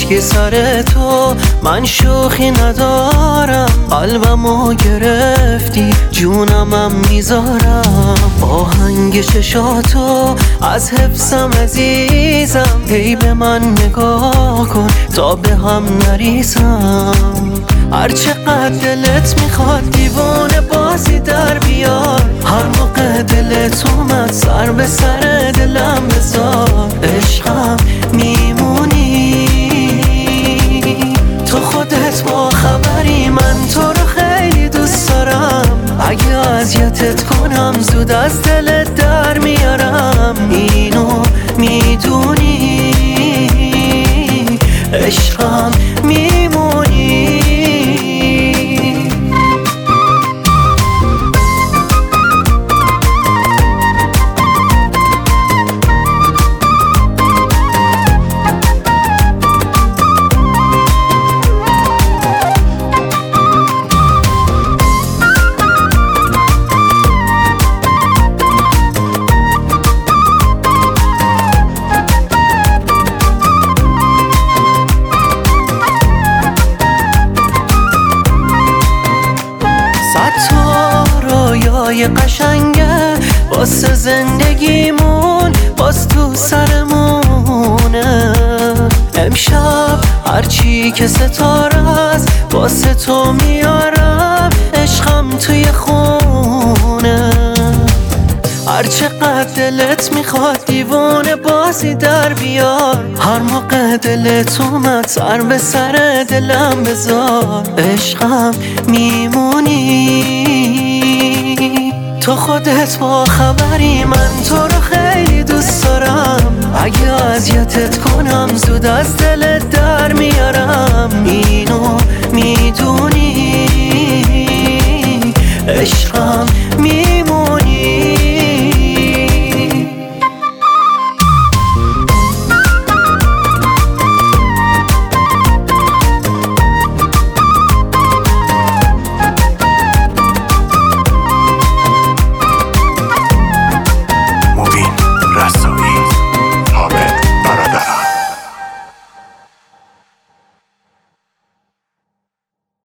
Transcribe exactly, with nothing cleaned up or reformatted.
خشکی سر تو من شوخی ندارم، قلبمو گرفتی جونمم میذارم. آهنگ چشاتو از حفظم عزیزم، هی به من نگاه کن تا به هم نریزم. هر چقدر دلت میخواد دیوونه بازی در بیار، هر موقع دلت اومد سر به سر دلم بذار. عشقم میمونی تو خودت با خبری، من تو رو خیلی دوست دارم. اگه اذیتت کنم زود از دلت در میارم، اینو میدونی عشقم میمونی. رویای قشنگه واسه زندگیمون باز تو سرمونه. امشب هرچی که ستاره است واسه تو میارم، عشقم توی خونه. هر چقدر دلت میخواد دیوونه بازی در بیار، هر موقع دلت اومد سر به سر دلم بذار. عشقم میمونی تو خودت با خبری، من تو رو خیلی دوست دارم. اگه اذیتت کنم زود از دلت در میارم، اینو میدونی عشقم